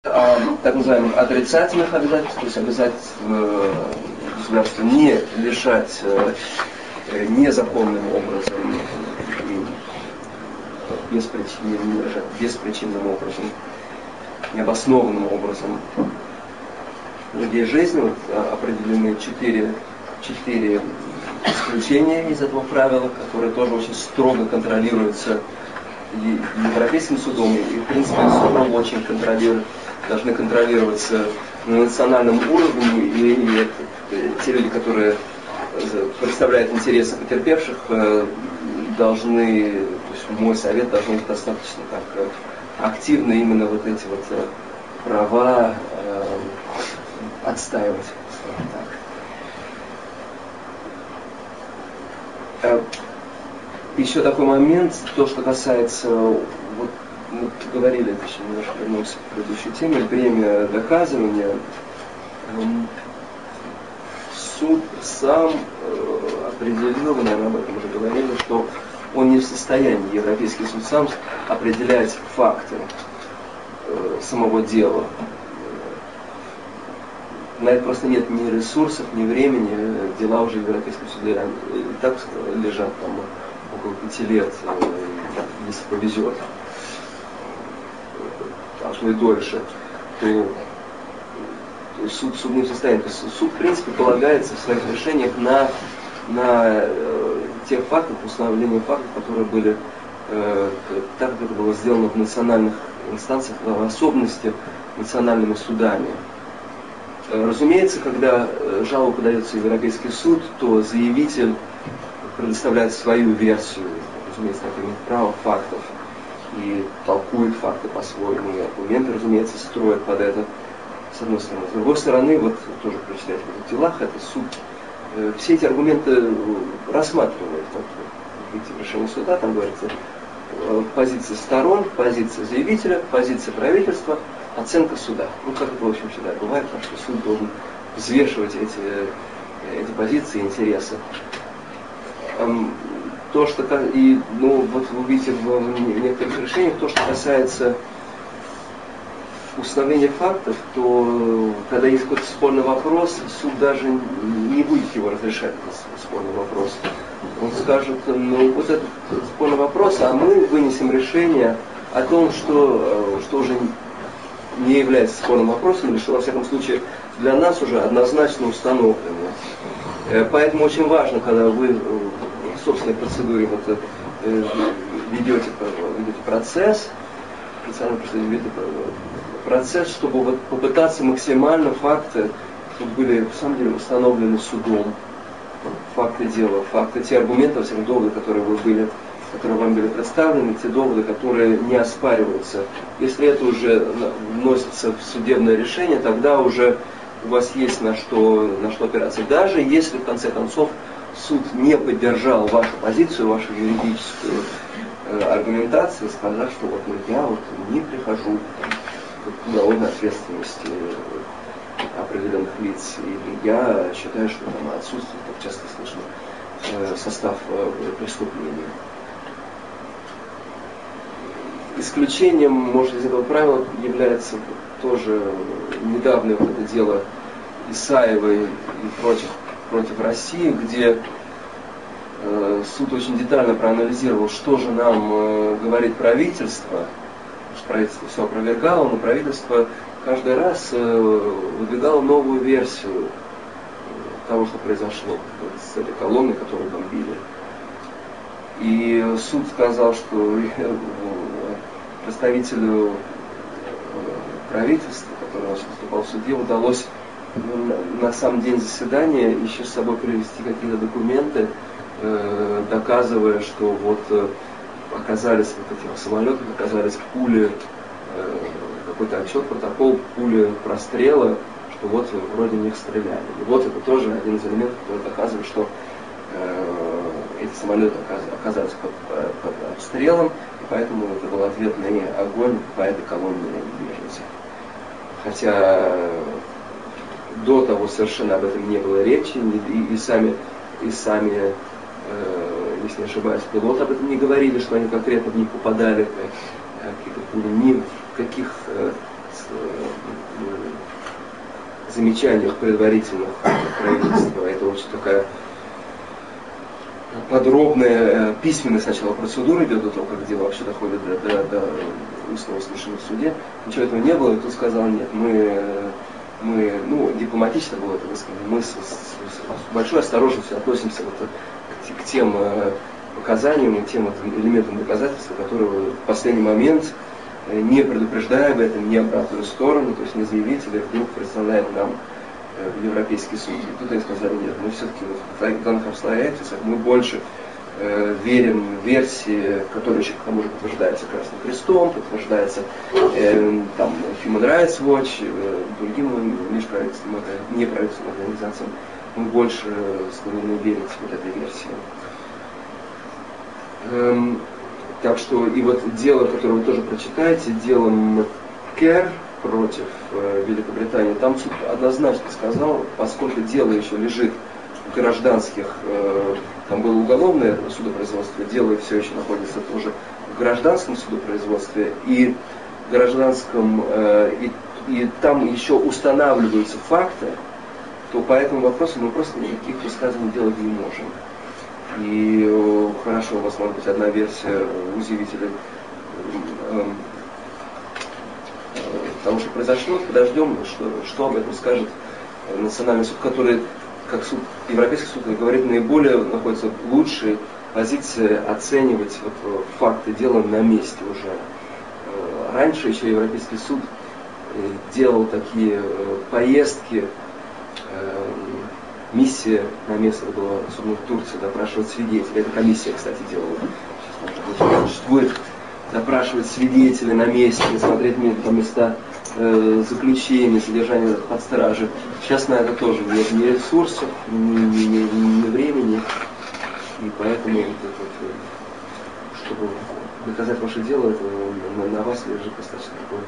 Так называемых отрицательных обязательств, то есть обязательств государства не лишать незаконным образом, беспричинным образом, необоснованным образом людей жизни. Вот определены четыре исключения из этого правила, которые тоже очень строго контролируются и Европейским судом, и в принципе строго очень должны контролироваться на национальном уровне, и те люди, которые представляют интересы потерпевших, должны, то есть мой совет, должен быть достаточно так активно именно вот эти вот права отстаивать. Так. Еще такой момент, то, что касается, вот мы говорили, это еще немножко вернемся к предыдущей теме, бремя доказывания. Суд сам определил, мы, наверное, об этом уже говорили, что он не в состоянии, Европейский суд сам, определять факты самого дела. На это просто нет ни ресурсов, ни времени. Дела уже в Европейском суде и так лежат там около 5 лет, если повезет, а то и дольше, то суд не в состоянии. То есть суд, в принципе, полагается в своих решениях на тех фактах, установлении фактов, которые были, так как это было сделано в национальных инстанциях, в особенности национальными судами. Разумеется, когда жалоба подается в Европейский суд, то заявитель предоставляет свою версию, разумеется, это имеет право фактов и толкует факты по-своему, и аргументы, разумеется, строят под это, с одной стороны. С другой стороны, вот тоже прочитайте в этих делах, это суд все эти аргументы рассматривает. В решении суда там говорится позиция сторон, позиция заявителя, позиция правительства, оценка суда. Ну, как это, в общем, всегда бывает, потому что суд должен взвешивать эти позиции и интересы. То, что, и, ну, вот вы видите в некоторых решениях, то, что касается установления фактов, то когда есть какой-то спорный вопрос, суд даже не будет его разрешать, этот спорный вопрос. Он скажет, ну, вот этот спорный вопрос, а мы вынесем решение о том, что уже не является спорным вопросом, или что, во всяком случае, для нас уже однозначно установлено. Поэтому очень важно, когда вы в собственной процедуре вот, ведете процесс, чтобы вот попытаться максимально факты, чтобы были, в самом деле, установлены судом. Факты дела, факты, те аргументы, во всяком доводы, которые вам были представлены, те доводы, которые не оспариваются. Если это уже вносится в судебное решение, тогда уже у вас есть на что опираться. Даже если, в конце концов, суд не поддержал вашу позицию, вашу юридическую аргументацию, сказав, что вот я вот не прихожу к уголовной ответственности определенных лиц, и я считаю, что там отсутствует, как часто слышно, состав преступления. Исключением, может, из этого правила является тоже недавнее вот это дело Исаевой и против России, где суд очень детально проанализировал, что же нам говорит правительство. Правительство все опровергало, но правительство каждый раз выдвигало новую версию того, что произошло с этой колонной, которую бомбили. И суд сказал, что представителю правительства, который выступал в суде, удалось на сам день заседания еще с собой привести какие-то документы, доказывая, что вот оказались в этих самолетах, оказались пули, какой-то отчет, протокол, пули прострела, что вот вроде в них стреляли. И вот это тоже один из элементов, который доказывает, что эти самолеты оказались под обстрелом, и поэтому это был ответный огонь по этой колонне беженцев. Хотя до того совершенно об этом не было речи, и сами, если не ошибаюсь, пилоты об этом не говорили, что они конкретно в них попадали, какие-то пули, ни в каких замечаниях предварительных правительства. Это очень такая подробная письменная сначала процедура идет до того, как дело вообще доходит до устного слушания в суде. Ничего этого не было, и тут сказал, нет, мы дипломатично было это высказано, мы с большой осторожностью относимся вот к тем показаниям и тем элементам доказательства, которые в последний момент, не предупреждая об этом, не обратную сторону, то есть не заявители, вдруг представляет нам Европейский суд. И тут они сказали, нет, мы все-таки в данных обстоятельствах мы больше верим в которая еще к тому же подтверждается Красным Крестом, подтверждается там, Human Rights Watch, другим межправительственным, неправительственным организациям. Мы больше склонны верить вот этой версии. Так что и вот дело, которое вы тоже прочитаете, дело Маккер против Великобритании, там суд однозначно сказал, поскольку дело еще лежит в гражданских, там было уголовное судопроизводство, дело все еще находится тоже в гражданском судопроизводстве и гражданском, и там еще устанавливаются факты, то по этому вопросу мы просто никаких высказываний делать не можем. И хорошо, у вас может быть одна версия у заявителей того, что произошло, подождем, что об этом скажет Национальный суд, который, как суд, Европейский суд, говорит, наиболее находится в лучшей позиции оценивать вот, факты дела на месте уже. Раньше еще Европейский суд делал такие поездки, миссия на место была, особенно в Турции, допрашивать свидетелей. Эта комиссия, кстати, делала. Существует допрашивать свидетелей на месте, смотреть места заключения, содержания под стражей. Сейчас на это тоже нет ни ресурсов, ни времени. И поэтому, чтобы доказать ваше дело, это на вас лежит достаточно такое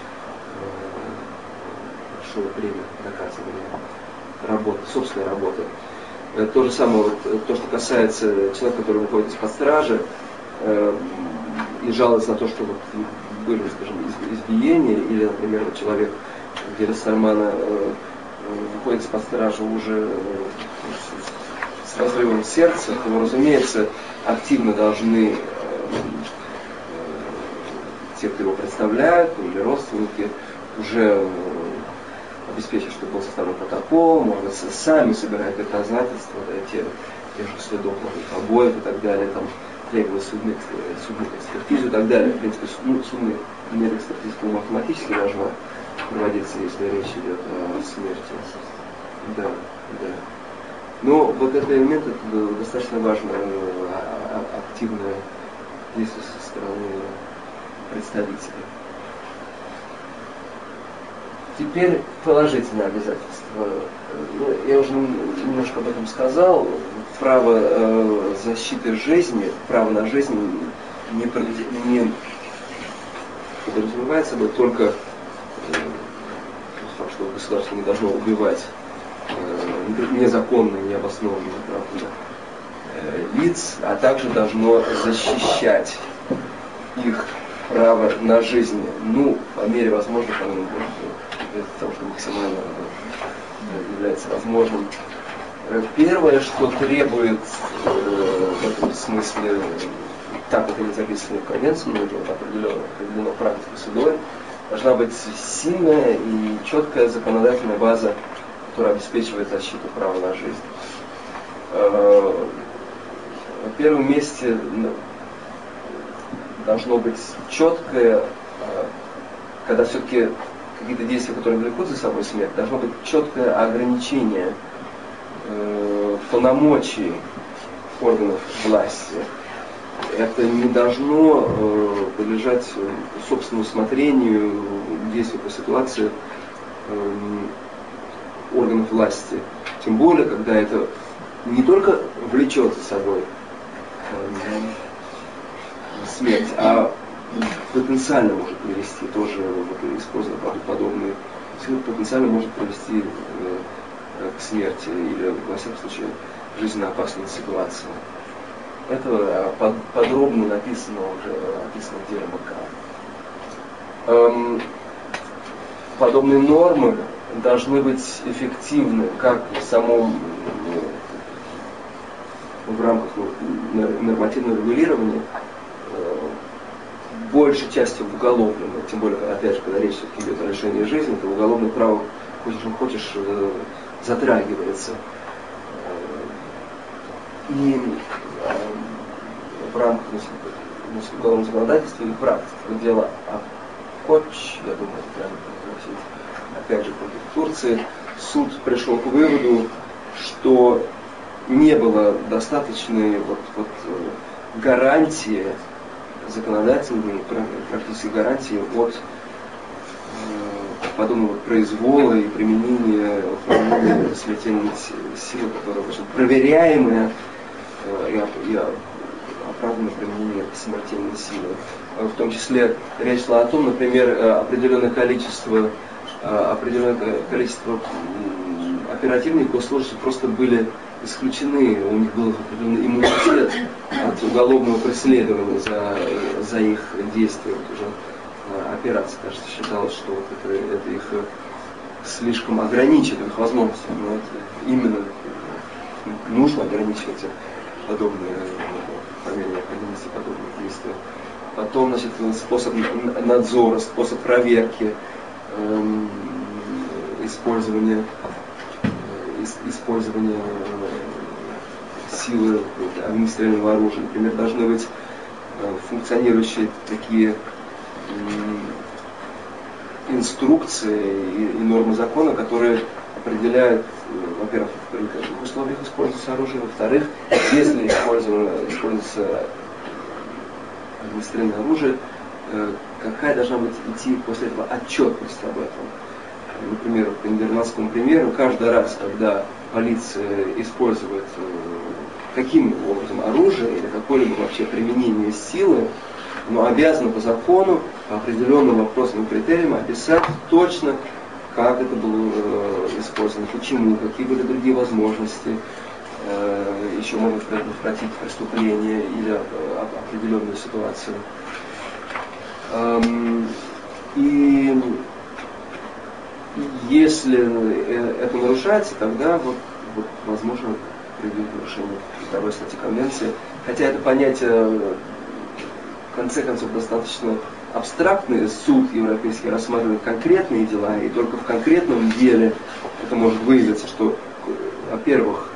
большое время доказывания работы, собственной работы. То же самое, вот, то, что касается человека, который выходит из-под стражи, и жалуется на то, что вот были, скажем, избиения, или, например, человек, где Сальмана выходит из-под стражи уже с разрывом сердца, то, разумеется, активно должны те, кто его представляют, или родственники, уже обеспечить, чтобы был составлен протокол, можно сами собирать доказательства, тех же следов побоев и так далее, там, требовать судных экспертизу и так далее. В принципе, судная медэкспертиза автоматически должна проводиться, если речь идет о смерти. Да, да. Но вот этот элемент, это достаточно важно, активное действие со стороны представителей. Теперь положительные обязательства. Я уже немножко об этом сказал. Право защиты жизни, право на жизнь не подразумевает собой только что государство не должно убивать незаконно, необоснованно лиц, а также должно защищать их право на жизнь, по мере возможного, для того, что максимально является возможным. Первое, что требует в этом смысле, так это не записано в конвенции, но уже определено практикой судовой, должна быть сильная и четкая законодательная база, которая обеспечивает защиту права на жизнь. На первом месте должно быть четкое, когда все-таки какие-то действия, которые влекут за собой смерть, должно быть четкое ограничение полномочий органов власти. Это не должно подлежать собственному усмотрению, действию по ситуации органов власти. Тем более, когда это не только влечет за собой смерть, а потенциально может привести, тоже используя подобные, потенциально может привести к смерти или, во всяком случае, жизненно опасной ситуации. Это подробно написано в деле Маккара. Подобные нормы должны быть эффективны как в рамках нормативного регулирования, большей частью в уголовном, тем более, опять же, когда речь идет о лишении жизни, то уголовное право, хочешь не хочешь, затрагивается. И в рамках уголовного законодательства или практики дело о Коч, я думаю, это правильно произносить, опять же, против Турции, суд пришел к выводу, что не было достаточной гарантии, законодательной, практически гарантии от подобного произвола и применения смертельной силы, которая очень проверяемая и оправданное применение смертельной силы. В том числе речь шла о том, например, определенное количество оперативников служащих просто были исключены, у них был определенный иммунитет от уголовного преследования за их действия. Уже операция, кажется, считалось, что это их слишком ограничит, их возможности. Но это именно нужно ограничивать подобные, по мере необходимости подобных действий. Потом, значит, способ надзора, способ проверки, использование силы огнестрельного оружия. Например, должны быть функционирующие такие инструкции и нормы закона, которые определяют, во-первых, при каких условиях используется оружие, во-вторых, если используется огнестрельное оружие, какая должна быть идти после этого отчетность об этом. Например, по нидерландскому примеру, каждый раз, когда полиция использует каким образом оружие или какое-либо вообще применение силы, но обязана по закону, по определенным вопросам и критериям описать точно, как это было использовано, почему, какие были другие возможности, еще можно предотвратить преступление или определенную ситуацию. И если это нарушается, тогда возможно предъявить нарушение 2 статьи Конвенции. Хотя это понятие, в конце концов, достаточно абстрактное. Суд европейский рассматривает конкретные дела, и только в конкретном деле это может выявиться, что, во-первых,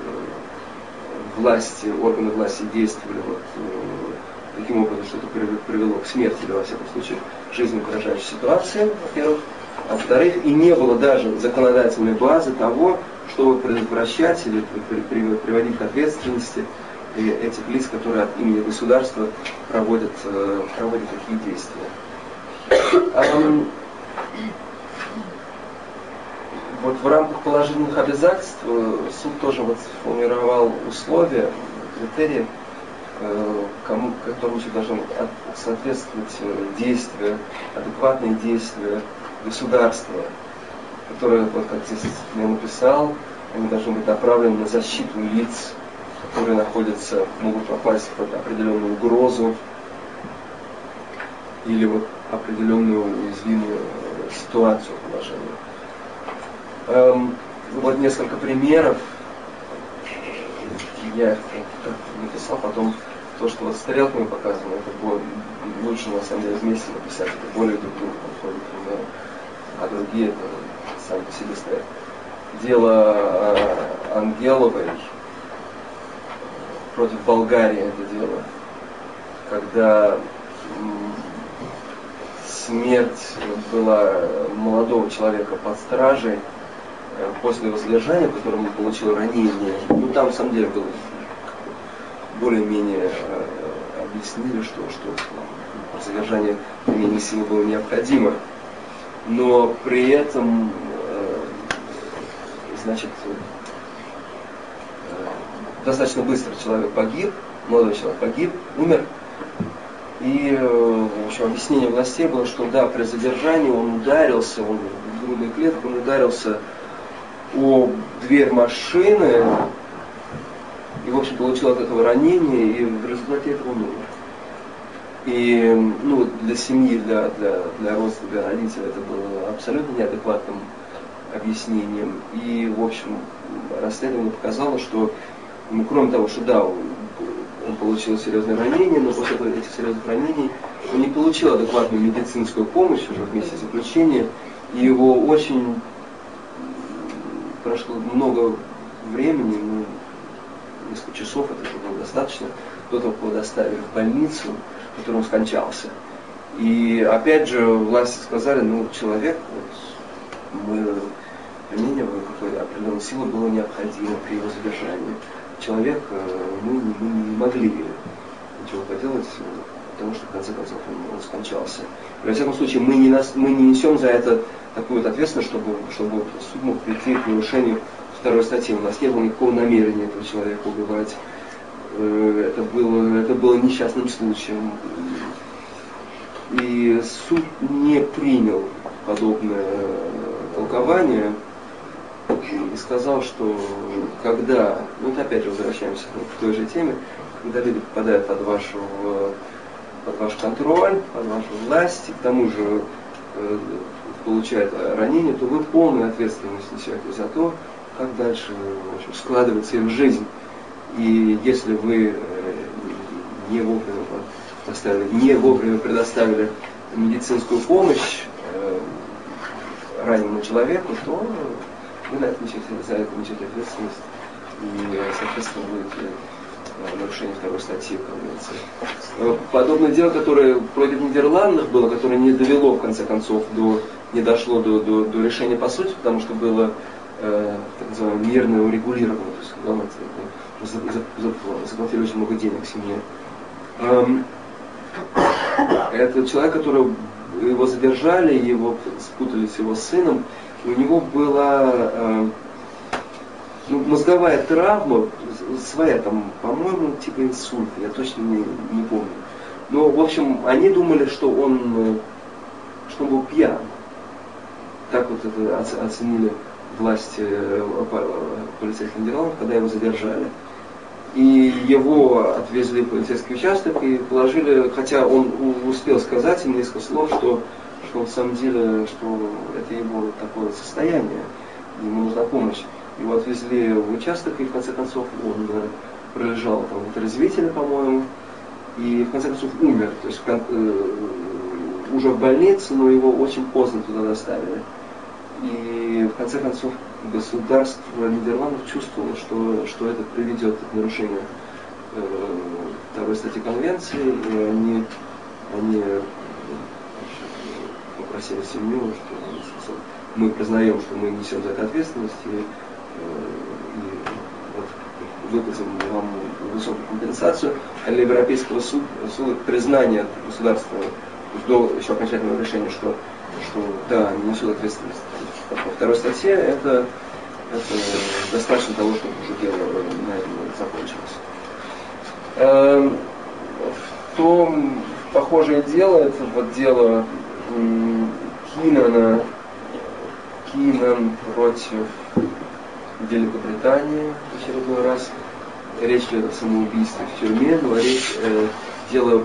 органы власти действовали таким образом, что это привело к смерти, или, во всяком случае, жизненно угрожающей ситуации, во-первых. А во-вторых, и не было даже законодательной базы того, чтобы предотвращать или приводить к ответственности этих лиц, которые от имени государства проводят такие действия. В рамках положительных обязательств суд тоже сформировал условия, критерии, которым должны соответствовать действия, адекватные действия государства, которые, как здесь я написал, они должны быть направлены на защиту лиц, которые могут попасть под определенную угрозу или определенную уязвимую ситуацию положения. Несколько примеров. Я их написал, потом то, что стрелками показано, это было лучше на самом деле вместе написать, это более друг другу подходит примеры, а другие это сами по себе стоят. Дело Ангеловой против Болгарии, это дело, когда смерть была молодого человека под стражей после его задержания, в котором он получил ранение. Там на самом деле было более-менее объяснили, что задержание применения силы было необходимо. Но при этом, достаточно быстро человек погиб, молодой человек погиб, умер. И, в общем, объяснение властей было, что да, при задержании он ударился, в грудную клетку, он ударился о дверь машины, и, в общем, получил от этого ранение, и в результате этого он умер. И для семьи, для родственников, для родителей это было абсолютно неадекватным объяснением. И, в общем, расследование показало, что, кроме того, что да, он получил серьезные ранения, но после этих серьезных ранений он не получил адекватную медицинскую помощь уже вместе с заключением, и его очень прошло много времени, несколько часов, это было достаточно, до того, как его доставили в больницу, в которой он скончался. И опять же власти сказали, человек, применение какой-то определенной силы было необходимо при его задержании. Человек, мы не могли ничего поделать, потому что в конце концов он скончался. И, во всяком случае, мы не несем за это такую вот ответственность, чтобы суд мог прийти к нарушению второй статьи. У нас не было никакого намерения этого человека убивать. Это было несчастным случаем. И суд не принял подобное толкование и сказал, что когда, опять же возвращаемся к той же теме, когда люди попадают под ваш контроль, под вашу власть, и к тому же получают ранение, то вы полную ответственность несете за то, как дальше складывается их жизнь. И если вы не вовремя предоставили медицинскую помощь раненому человеку, то вы за это несете ответственность и, соответственно, будете нарушение второй статьи Конвенции. Подобное дело, которое против Нидерландов было, которое не довело, в конце концов, не дошло до решения по сути, потому что было так называемое мирное урегулирование, то есть заплатили очень много денег семье. Это человек, которого его задержали, его спутали с его сыном, и у него была мозговая травма, своя по-моему, типа инсульта, я точно не помню. Но, в общем, они думали, что он был пьян. Так вот это оценили власти полицейских Нидерландов, когда его задержали. И его отвезли в полицейский участок и положили, хотя он успел сказать им несколько слов, что на самом деле, что это его такое состояние, ему нужна помощь. Его отвезли в участок, и в конце концов он пролежал там в отрезвителе, по-моему, и в конце концов умер. То есть уже в больнице, но его очень поздно туда доставили. И в конце концов государство Нидерландов чувствовало, что это приведет к нарушению второй статьи Конвенции, и они попросили семью, что мы признаем, что мы несем за это ответственность, и выплатим вам высокую компенсацию. А для Европейского суда признание государства до еще окончательного решения, что да, они несут ответственность по второй статье, это достаточно того, чтобы уже дело на этом закончилось. То похожее дело, это вот дело Кинан против Великобритании в очередной раз. Речь идет о самоубийстве в тюрьме, но дело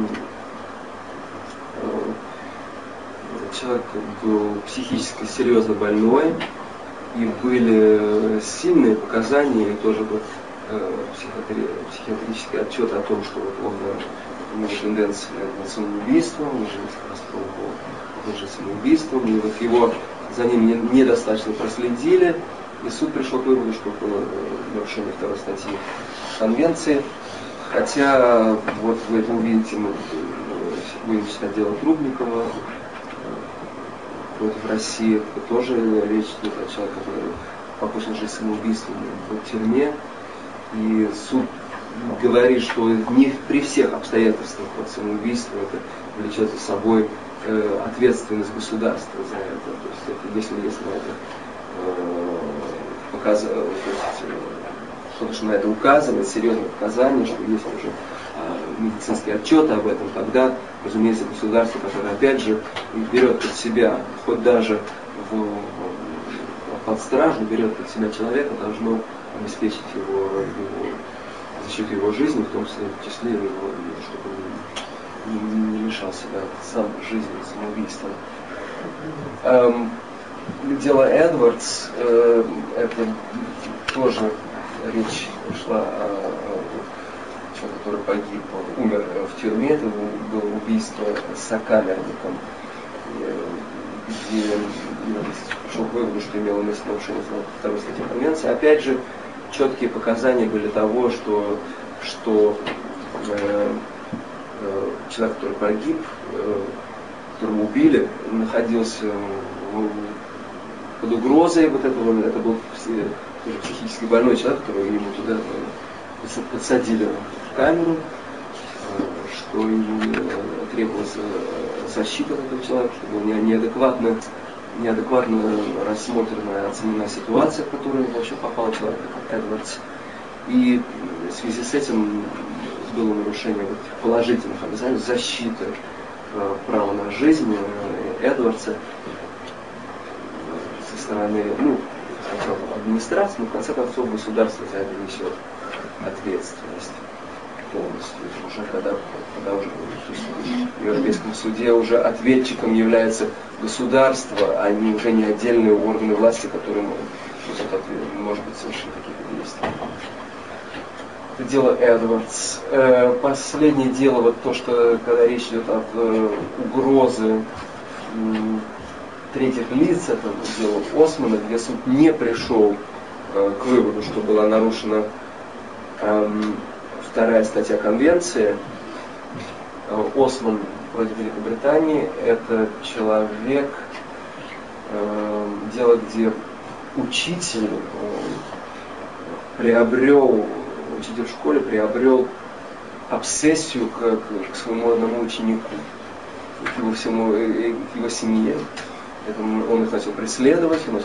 человек был психически серьезно больной, и были сильные показания, и тоже был психиатрический отчет о том, что он имел тенденции на самоубийство, он уже несколько раз пробовал самоубийством, и вот его за ним недостаточно проследили, и суд пришел к выводу, что было нарушение второй статьи Конвенции. Хотя, вот вы это увидите, мы будем читать дело Трубникова против России, это тоже речь идет о человеке, который покончил жизнь самоубийством в тюрьме. И суд говорит, что не при всех обстоятельствах вот самоубийства это влечет за собой ответственность государства за это. То есть если на это показывать, что на это указывает, серьезные показания, что есть уже медицинские отчеты об этом, тогда, разумеется, государство, которое опять же берет под себя, хоть даже под стражу, берет под себя человека, должно обеспечить защиту его жизни, в том числе его, чтобы не лишал себя сам жизни самоубийством. дело Эдвардс, это тоже речь шла о человеке, который погиб, он умер в тюрьме, это было убийство сокамерником, где пришел к выводу, что имело место нарушение второй статьи Конвенции. Опять же, четкие показания были того, что человек, который погиб, которого убили, находился под угрозой вот этого, это был психически больной человек, которого ему туда подсадили в камеру, что ему требовалась защита от этого человека, что была неадекватно рассмотрена, оценена ситуация, в которую вообще попал человек, как Эдвардс. И в связи с этим было нарушение положительных обязательств защиты права на жизнь Эдвардса со стороны, сначала администрации, но в конце концов государство за это несет ответственность полностью. Уже когда уже в Европейском суде уже ответчиком является государство, а не уже не отдельные органы власти, которые может быть совершить такие действия. Это дело Эдвардс. Последнее дело, вот то, что когда речь идет от угрозы третьих лиц, это дело Османа, где суд не пришел к выводу, что была нарушена вторая статья Конвенции. Осман против Великобритании — это человек, дело, где учитель учитель в школе приобрел обсессию к своему одному ученику, к его семье. Он их начал преследовать, его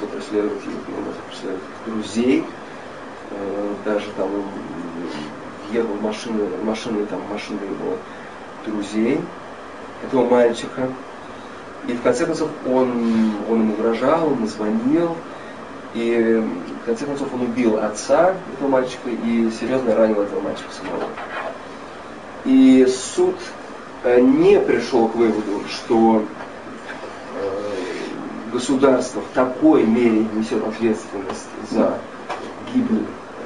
друзей, даже там ехал в машину его друзей, этого мальчика. И в конце концов он ему угрожал, он звонил, и в конце концов он убил отца этого мальчика и серьезно ранил этого мальчика самого. И суд не пришел к выводу, что государство в такой мере несет ответственность за гибель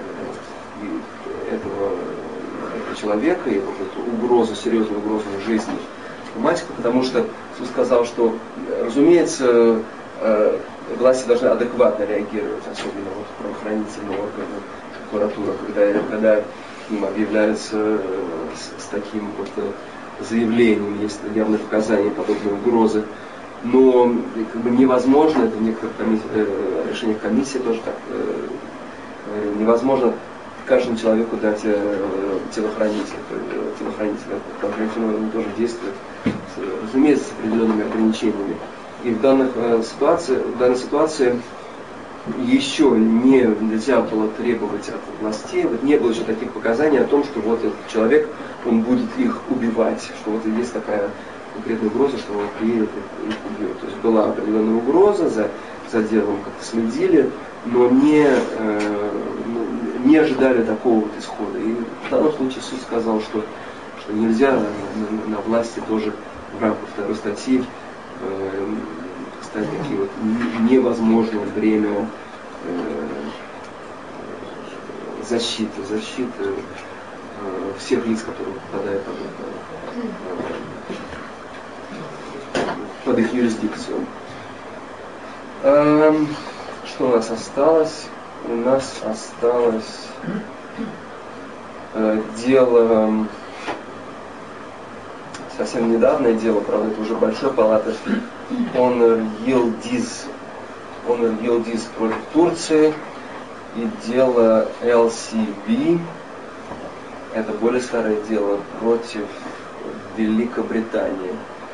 этого человека и эту серьезную угрозу жизни мальчика, потому что суд сказал, что, разумеется, власти должны адекватно реагировать, особенно правоохранительные органы, прокуратура, когда им объявляются с таким заявлением, есть явные показания подобной угрозы. Но невозможно, это в некоторых решениях комиссии тоже так, невозможно каждому человеку дать телохранителя. Телохранитель тоже действует, разумеется, с определенными ограничениями. И в данной ситуации еще нельзя было требовать от властей, не было еще таких показаний о том, что этот человек, он будет их убивать, что есть такая конкретная угроза, что он приедет и их убьет. То есть была определенная угроза, за делом как-то следили, но не ожидали такого исхода. И в данном случае суд сказал, что нельзя на власти тоже в рамках второй статьи ставить такие невозможное время защиты всех лиц, которые попадают под их юрисдикцию. Что у нас осталось? У нас осталось дело, совсем недавнее дело, правда, это уже большой палаты, Honor Yildiz против Турции, и дело LCB, это более старое дело, против Великобритании.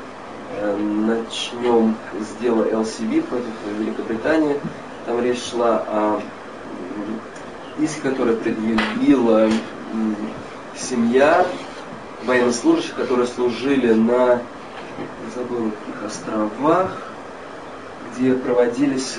Начнем с дела LCB против Великобритании. Там речь шла о иске, который предъявила семья военнослужащих, которые служили на, забыл, каких островах, где проводились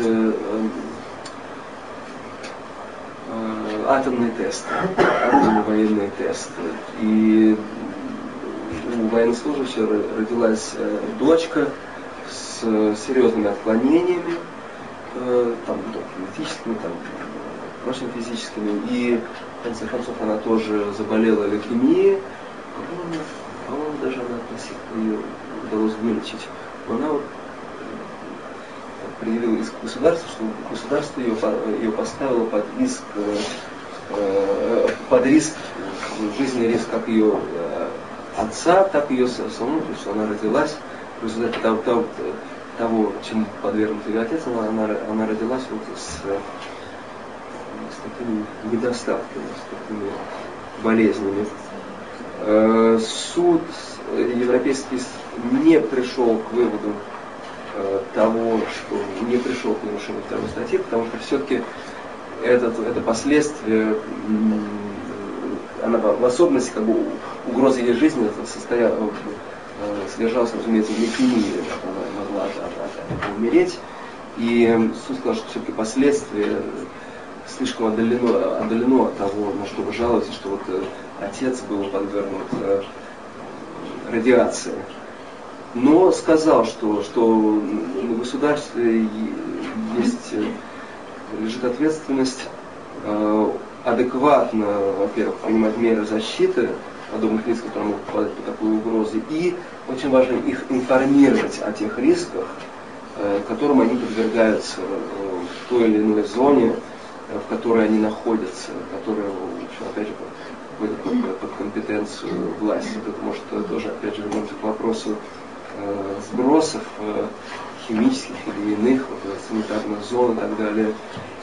атомные тесты, атомные военные тесты. И у военнослужащего родилась дочка с серьезными отклонениями, там, генетическими, там, прочими физическими, и в конце концов она тоже заболела лейкемией, по-моему, даже она относительно ее удалось вылечить. Но она вот предъявила иск государству, что государство ее поставило под риск, жизненный риск как ее отца, так и ее саму, то есть она родилась в результате того, чему подвергнут ее отец, она родилась вот с такими недостатками, с такими болезнями. Суд европейский не пришел к выводу того, что не пришел к нарушению второй статьи, потому что все-таки это последствие, она в особенности как бы угроза ей жизни содержалась, разумеется, в лейкемии, она могла от этого умереть, и суд сказал, что все-таки последствия слишком отдалено от того, на что вы жалуетесь, что вот отец был подвергнут радиации. Но сказал, что на государстве лежит ответственность адекватно, во-первых, принимать меры защиты подобных лиц, которые могут попадать под такую угрозу, и очень важно их информировать о тех рисках, которым они подвергаются в той или иной зоне, в которой они находятся, которая, опять же, входит под компетенцию власти. Это может тоже, опять же, вернуться к вопросу сбросов химических или иных, санитарных зон и так далее.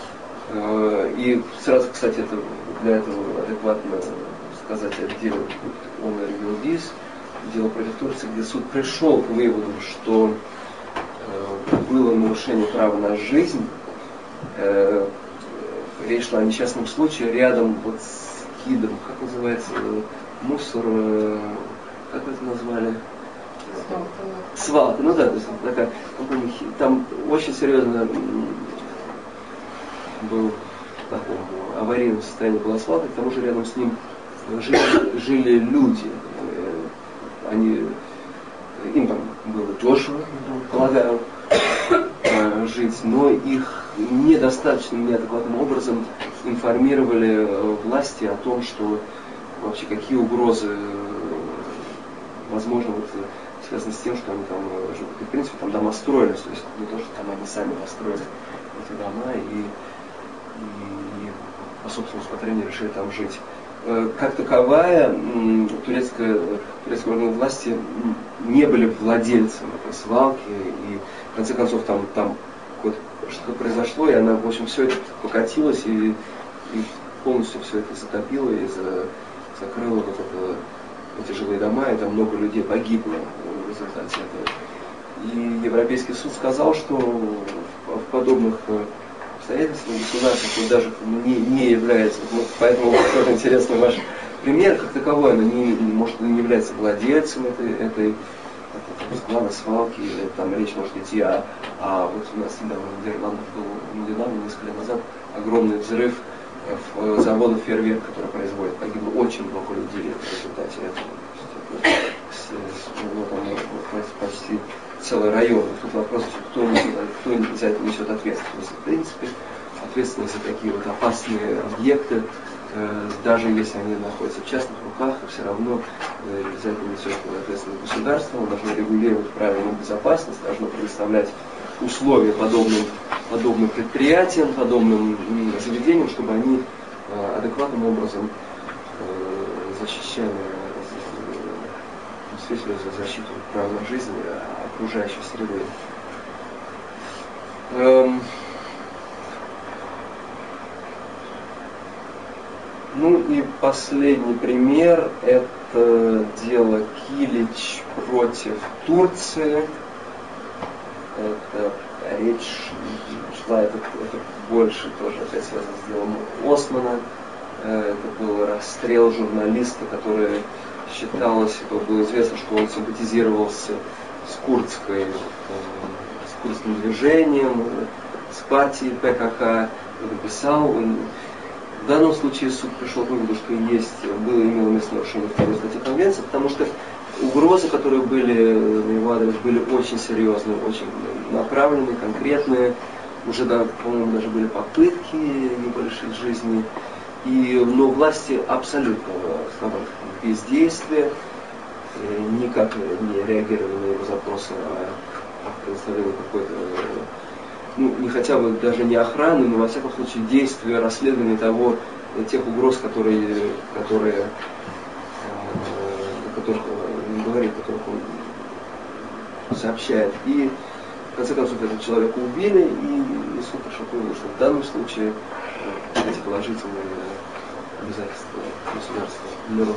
И сразу, кстати, для этого адекватно сказать о деле Онер Юлдис, дело против Турции, где суд пришел к выводу, что было нарушение права на жизнь. Речь шла о несчастном случае рядом вот с Кидом, как называется, мусор, как вы это назвали? Свалка, ну да, то есть такая, там очень серьезно был в таком аварийном состоянии была свалка, к тому же рядом с ним жили люди. Им там было дешево, полагаю, жить, но их недостаточным, неадекватным образом информировали власти о том, что вообще какие угрозы возможно вот, связаны с тем, что они там живут. И, в принципе, там дома строились, то есть не то, что там они сами построили эти дома и по собственному усмотрению решили там жить. Как таковая, турецкие органы власти не были владельцем этой свалки, и в конце концов там вот, что-то произошло, и она, в общем, все это покатилось и полностью все это затопило и закрыло вот эти жилые дома, и там много людей погибло в результате этого. И Европейский суд сказал, что в подобных обстоятельствах государство даже не является, поэтому тоже интересный ваш пример, как таковой, оно может не является владельцем этой склада, свалки, или там речь может идти вот у нас недавно в Нидерландах был, несколько лет назад, огромный взрыв в заводах фейерверк, который производит. Погибло очень много людей в результате этого. Почти целый район. Тут вопрос, кто за это несет ответственность. В принципе, ответственность за такие вот опасные объекты, даже если они находятся в частных руках, все равно за это несет ответственность государство, оно должно регулировать правильную безопасность, должно предоставлять условия подобным предприятиям, подобным заведениям, чтобы они адекватным образом защищали за защиту права на жизнь окружающей среды. Ну и последний пример — это дело Килич против Турции. Это речь шла, это больше тоже опять связано с делом Османа. Это был расстрел журналиста, который считалось, было известно, что он симпатизировался с курдским движением, с партией ПКК, написал. В данном случае суд пришел к выводу, что имело место нарушение второй статьи Конвенции, потому что угрозы, которые были на его адрес, были очень серьезные, очень направленные, конкретные. уже, да, по-моему, даже были попытки его лишить жизни. Но власти абсолютно бездействие, никак не реагировали на его запросы о предоставлении какой-то, не хотя бы даже не охраны, но во всяком случае действия, расследования тех угроз, о которых он говорит, которых он сообщает. И в конце концов этого человека убили, и суд пришел к выводу, что в данном случае эти положительные обязательства государства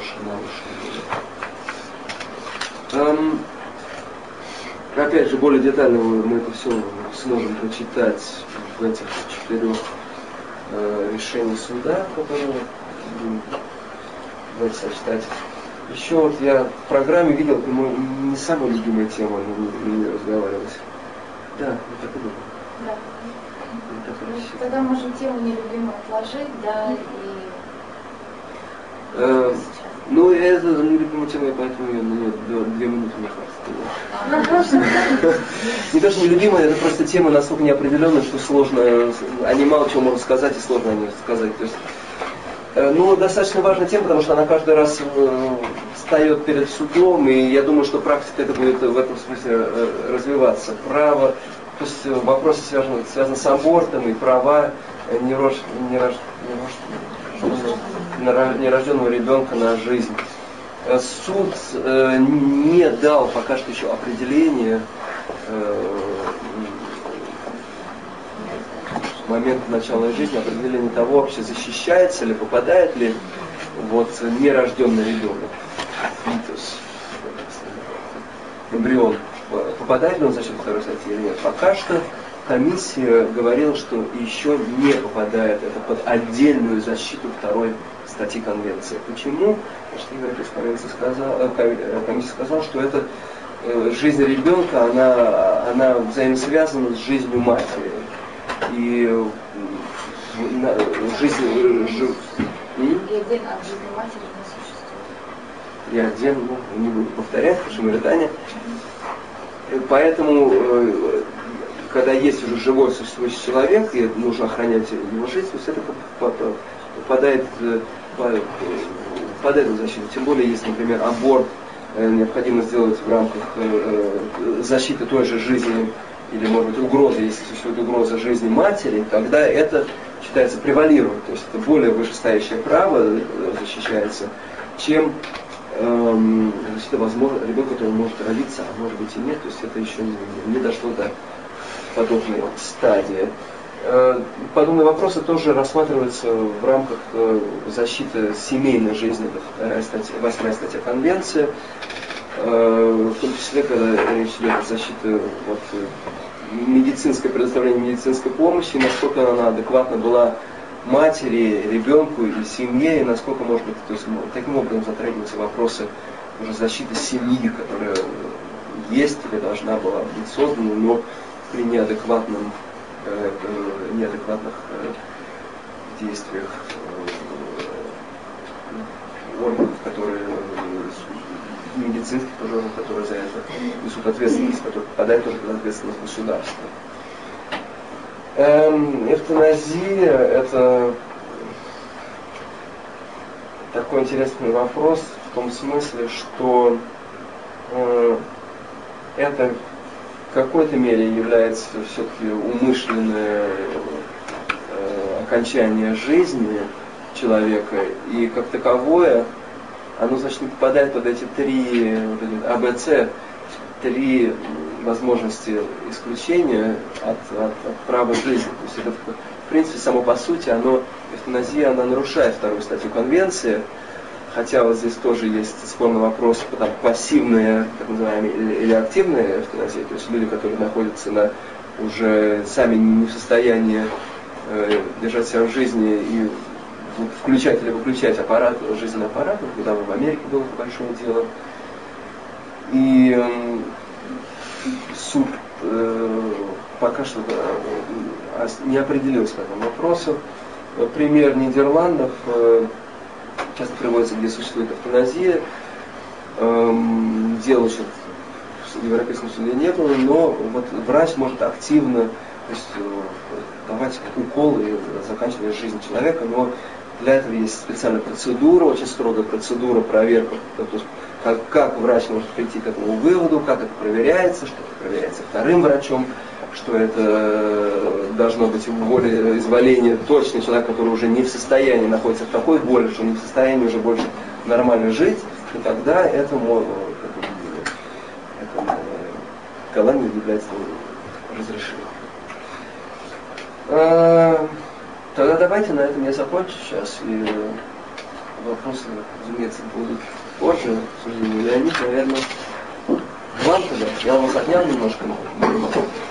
нарушены. Опять же, более детально мы это все сможем прочитать в этих 4 решениях суда, которые будем сочетать. Еще вот я в программе видел, по-моему, не самая любимая тема, но не разговаривать. Да, я так и думаю. Да. Тогда можем тему нелюбимую отложить, да, и... это нелюбимая тема, я поэтому ее на нее 2 минуты не хватит. Не то, что нелюбимая, это просто тема настолько неопределенная, что сложно, они мало чего могут сказать, и сложно о ней сказать. То есть, достаточно важная тема, потому что она каждый раз встает перед судом, и я думаю, что практика это будет в этом смысле развиваться. Право, то есть вопросы связаны с абортом и права нерожденного ребенка на жизнь. Суд не дал пока что еще определения момента начала жизни, определение того, вообще защищается ли, попадает ли нерожденный ребенок, фитус, эмбрион, попадает ли он в защиту 2 статьи или нет. Пока что комиссия говорила, что еще не попадает это под отдельную защиту 2 статьи Конвенции. Почему? Потому что Европейская комиссия сказала, что это жизнь ребенка, она взаимосвязана с жизнью матери. И жизнь... И отдельно от жизни матери не существует. И отдельно, не буду повторять, потому что Мавритания. Поэтому, когда есть уже живой существующий человек, и нужно охранять его жизнь, то есть это попадает в защиту. Тем более, если, например, аборт необходимо сделать в рамках защиты той же жизни, или, может быть, угроза, если существует угроза жизни матери, тогда это считается превалирует, то есть это более вышестоящее право защищается, чем защита возможно, ребенка, который может родиться, а может быть и нет, то есть это еще не дошло до подобной стадии. Подобные вопросы тоже рассматриваются в рамках защиты семейной жизни, 8 статья Конвенции, в том числе, когда речь идет о защите медицинской, предоставления медицинской помощи, насколько она адекватна была матери, ребенку и семье, и насколько, может быть, то есть, таким образом затрагиваются вопросы уже защиты семьи, которая есть или должна была быть создана, но при неадекватных действиях органов, которые медицинских органов, которые за это несут ответственность, которые попадают тоже под ответственность государства. Эвтаназия – это такой интересный вопрос в том смысле, что это в какой-то мере является все-таки умышленное окончание жизни человека, и как таковое оно, значит, не попадает под эти 3 АБЦ, 3 возможности исключения от права жизни. То есть это, в принципе, само по сути, эвтаназия, она нарушает 2 статью Конвенции, хотя вот здесь тоже есть спорный вопрос, пассивная, так называемая, или активная эвтаназия, то есть люди, которые находятся уже сами не в состоянии держать себя в жизни и включать или выключать жизненный аппарат, когда в Америке было большое дело. И суд пока что не определился по этому вопросу. Пример Нидерландов часто приводится, где существует эвтаназия. Дел еще в Европейском суде не было, но врач может активно есть давать уколы и заканчивать жизнь человека, но для этого есть специальная процедура, очень строгая процедура, проверка, то есть как врач может прийти к этому выводу, как это проверяется, что это проверяется вторым врачом, что это должно быть более изволение точный человек, который уже не в состоянии, находится в такой боли, что не в состоянии уже больше нормально жить, и тогда этому колонии является разрешением. Тогда давайте на этом я закончу сейчас, и вопросы, разумеется, будут позже. Леонид, наверное, вам тогда. Я вас отнял немножко.